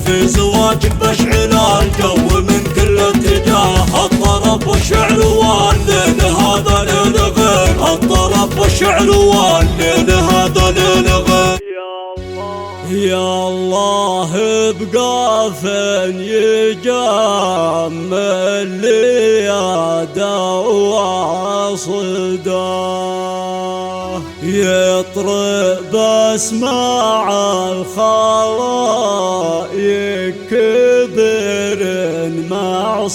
في زواجك بشعل الجو من كل اتجاه. الطرب والشعر والليل هذا ليل غير، الطرب والشعر والليل هذا ليل غير. يا الله ابقى فين يجمل لي وصدا، يطرب اسماع الخلائق كبر مع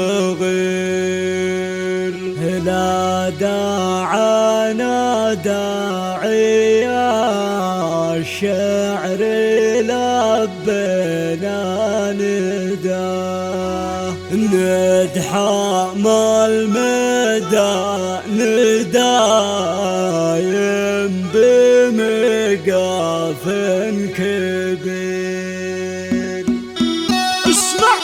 صغير. لا داعنا داعي الشعر لبنا نداه، ندحام المدى ندايم بمقاف كبير. اسمع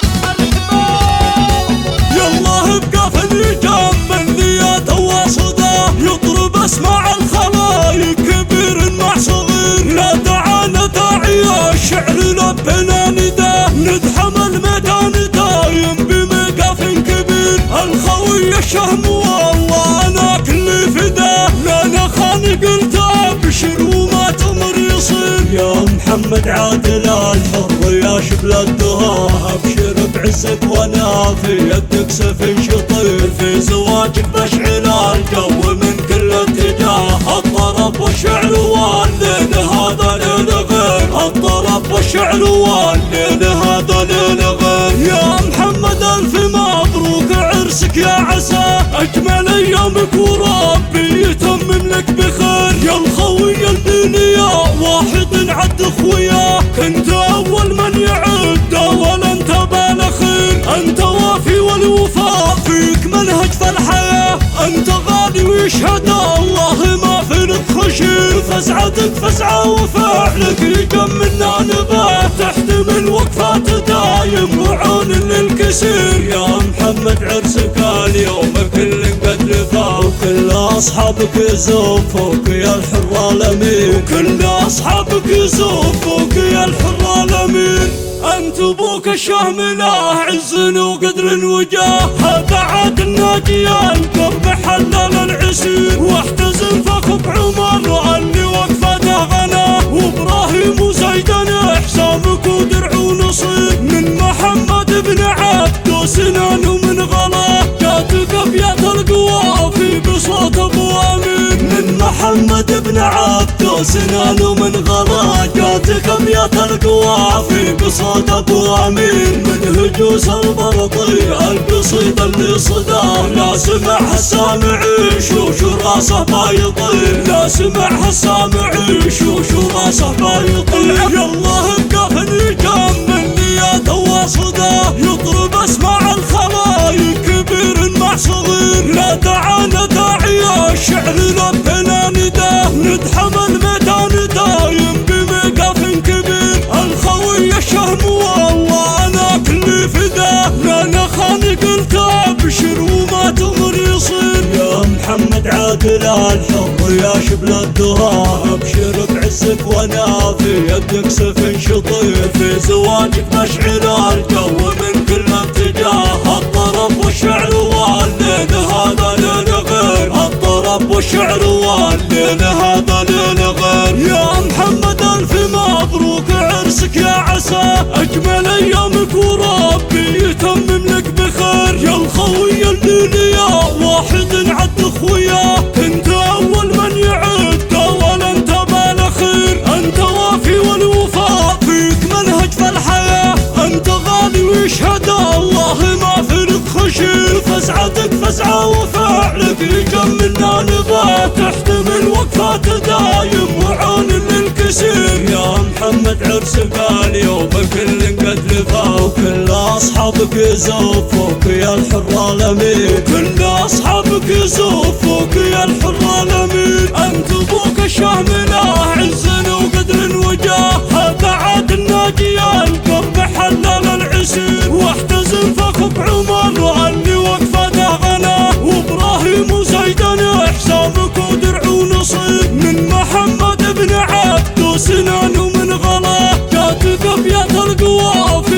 الحمام يالله بقاف يجمل نياته وصداه، يطرب اسماع الخلايق كبير مع صغير. لا دعانا داعي الشعر لبنا نداه، ندحم الميدان دايم بمقاف كبير. الخوي الشهم والله انا كلي فداه، لانا خانق انت ابشر وما تمر يصير. يا محمد عادل الحر يا شبل الدهى، ابشر بعزك وانا في يدك سيف شطير. في زواجك بشعل الجو من كل اتجاه. الطرب والشعر والليل هذا ليل غير، الطرب والشعر والليل هذا ليل غير. يا محمد الف مبروك عرسك يا عسى اجمل ايامك وربي يتمم لك بخير. يا الخوي الدنيا واحد عد اخوياك، انت اول من يعد ولا انت بالخير. انت وافي والوفاء فيك منهج في الحياه، انت غالي ويشهد الله ما في لك خشير. فزعتك فزعه وفعلك يجملنا نبات، تحتمل وقفات دايم وعون للكسير. يا محمد عرسك اليوم كل قد لفا، وكل اصحابك يزوفوك يا الحر الامين، وكل اصحابك يزوفوك يا الحر الامين. انت ابوك الشهم له عز وقدر وجاه، هذا عاد الناجيان قرب حلال العسير. واحتزم فاخوك عمر اللي وقفته غناه، وابراهيم وزيدان احسامك ودرع ونصير. من محمد بن عبد سنان ومن غلا، جاتك ابيات القوى في بصوت ابو امين. من محمد بن عبد سنان ومن غلا، جاتك ابيات القوى في بصوت ابو امين. من هجوس البرطي القصيدة اللي صداه، لا سمعها السامع شوش راسه بايطير. لا سمعها السامع شوش راسه بايطير. يالله بقاف يجمل نياته وصداه، يطرب اسماع الخلايق كبير مع صغير. لا دعانا داعي الشعر لبنا نداه، ندحم الميدان دايم بمقاف كبير. الخوي الشهم والله انا كلي فداه، لانا خانق انت ابشر وما تمر يصير. يا محمد عادل الحر يا شبل الدهى، ابشر بعزك وانا في يدك سيف شطير. في زواجك بشعل الجو من كل اتجاه. الطرب والشعر والليل هذا ليل غير، الطرب والشعر والليل هذا ليل غير. يا محمد الف مبروك عرسك يا عسى اجمل ايامك وربي يتمم لك بخير. يا الخوي الدنيا واحد عد اخوياك، انت اول من يعد ولا انت بالخير. انت وافي والوفاء فيك منهج في الحياه، انت غالي ويشهد الله ما في لك خشير. فزعتك فزعه وفعلك يجملنا نبات، تحتمل وقفات دايم وعون للكسير. يا محمد عرسك اليوم كل قد لفا، وكل اصحابك يزوفوك يا الحر الامين، وكل اصحابك يزوفوك يا الحر الامين. انت ابوك الشهم له عز وقدر وجاه، هذا عاد الناجيان قرب حلال العسير. واحتزم فاخوك عمر اللي وقفته غناه، وابراهيم وزيدان احسامك ودرع ونصير. من محمد بن عبد سنان ومن غلا، جاتك ابيات القوى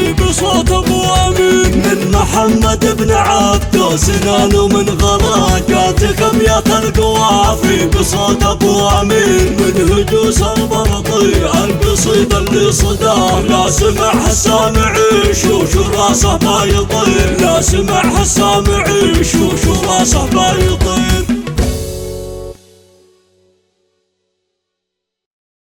سنان ومن غراقاتك ابيات القوافي بصوت ابو امين من هجوس البرطي القصيدة اللي صداه لا سمعها السامع يشوش راسه بايطير لا سمعها السامع يشوش راسه بايطير